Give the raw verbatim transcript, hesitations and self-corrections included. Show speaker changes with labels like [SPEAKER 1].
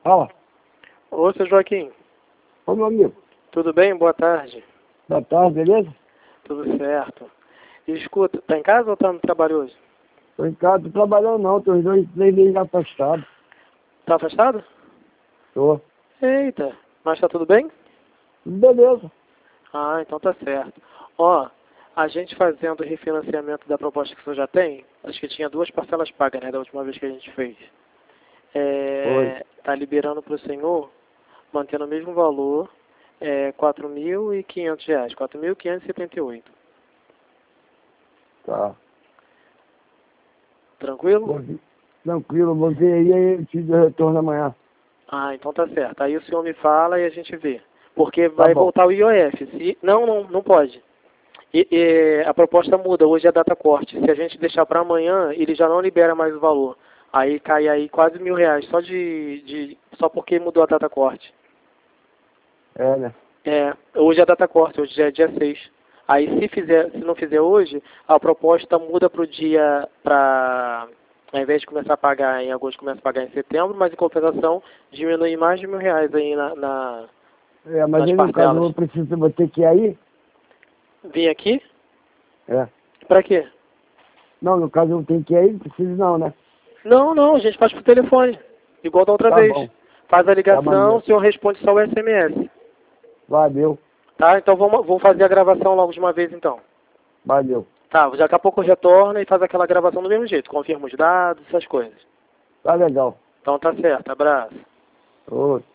[SPEAKER 1] Fala.
[SPEAKER 2] Ô, seu Joaquim,
[SPEAKER 1] Ô, meu amigo.
[SPEAKER 2] tudo bem? Boa tarde.
[SPEAKER 1] Boa tarde, beleza?
[SPEAKER 2] Tudo certo. E escuta, tá em casa ou tá no trabalho hoje?
[SPEAKER 1] Tô em casa, tô trabalhando não, tô os dois, três meses afastados.
[SPEAKER 2] Tá afastado?
[SPEAKER 1] Tô.
[SPEAKER 2] Eita, mas tá tudo bem?
[SPEAKER 1] Beleza.
[SPEAKER 2] Ah, então tá certo. Ó, a gente fazendo o refinanciamento da proposta que o senhor já tem, acho que tinha duas parcelas pagas, né, da última vez que a gente fez.
[SPEAKER 1] Foi.
[SPEAKER 2] É, tá liberando pro senhor, mantendo o mesmo valor, é, quatro mil e quinhentos reais, quatro mil quinhentos e setenta e oito.
[SPEAKER 1] Tá.
[SPEAKER 2] Tranquilo?
[SPEAKER 1] Vou ver- Tranquilo, vou ver aí, aí eu te dou retorno amanhã.
[SPEAKER 2] Ah, então tá certo. Aí o senhor me fala e a gente vê. Porque
[SPEAKER 1] Tá
[SPEAKER 2] vai
[SPEAKER 1] bom.
[SPEAKER 2] voltar o I O F. Se... Não, não, não pode. E, e a proposta muda, hoje é data corte. Se a gente deixar para amanhã, ele já não libera mais o valor. Aí cai aí quase mil reais, só de, de só porque mudou a data corte.
[SPEAKER 1] É, né?
[SPEAKER 2] É, hoje é data corte, hoje já é dia seis. Aí se fizer, se não fizer hoje, a proposta muda para o dia, para ao invés de começar a pagar em agosto, começa a pagar em setembro, mas em compensação diminui mais de mil reais aí na, na
[SPEAKER 1] É, mas
[SPEAKER 2] nas
[SPEAKER 1] aí no caso
[SPEAKER 2] parcelas.
[SPEAKER 1] eu preciso, vou ter que ir aí?
[SPEAKER 2] Vim aqui?
[SPEAKER 1] É.
[SPEAKER 2] Pra quê?
[SPEAKER 1] Não, no caso eu tenho que ir aí, não preciso não, né?
[SPEAKER 2] Não, não, a gente faz por telefone. Igual da outra
[SPEAKER 1] Tá
[SPEAKER 2] vez.
[SPEAKER 1] bom.
[SPEAKER 2] Faz a
[SPEAKER 1] Tá
[SPEAKER 2] ligação, o
[SPEAKER 1] maneiro.
[SPEAKER 2] senhor responde só o S M S.
[SPEAKER 1] Valeu.
[SPEAKER 2] Tá? Então vamos, vamos fazer a gravação logo de uma vez então.
[SPEAKER 1] Valeu.
[SPEAKER 2] Tá, daqui a pouco retorna e faz aquela gravação do mesmo jeito. Confirma os dados, essas coisas.
[SPEAKER 1] Tá legal.
[SPEAKER 2] Então tá certo, abraço.
[SPEAKER 1] Ô.